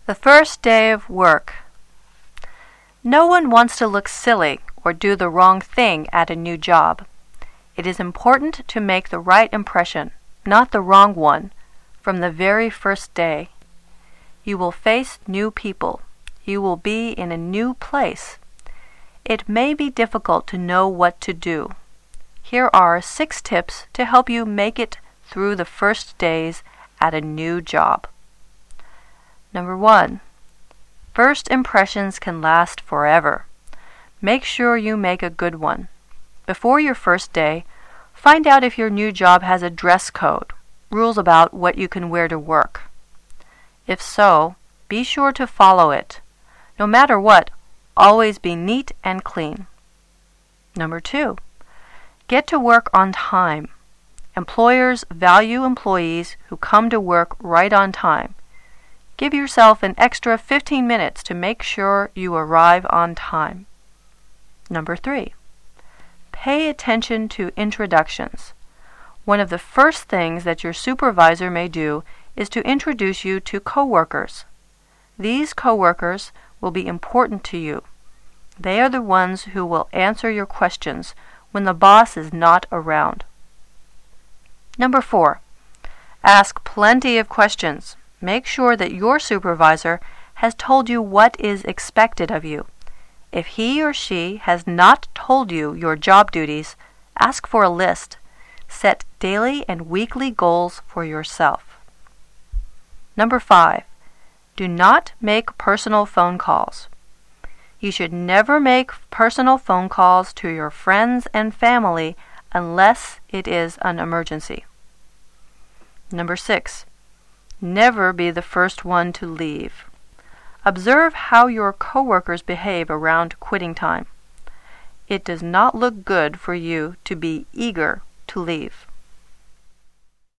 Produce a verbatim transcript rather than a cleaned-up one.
The first day of work. No one wants to look silly or do the wrong thing at a new job. It is important to make the right impression, not the wrong one, from the very first day. You will face new people. You will be in a new place. It may be difficult to know what to do. Here are six tips to help you make it through the first days at a new job. Number one, first impressions can last forever. Make sure you make a good one. Before your first day, find out if your new job has a dress code, rules about what you can wear to work. If so, be sure to follow it. No matter what, always be neat and clean. Number two, get to work on time. Employers value employees who come to work right on time. Give yourself an extra fifteen minutes to make sure you arrive on time. Number three, pay attention to introductions. One of the first things that your supervisor may do is to introduce you to coworkers. These coworkers will be important to you. They are the ones who will answer your questions when the boss is not around. Number four, ask plenty of questions. Make sure that your supervisor has told you what is expected of you. If he or she has not told you your job duties, ask for a list. Set daily and weekly goals for yourself. Number five, do not make personal phone calls. You should never make personal phone calls to your friends and family unless it is an emergency. Number six, never be the first one to leave. Observe how your coworkers behave around quitting time. It does not look good for you to be eager to leave.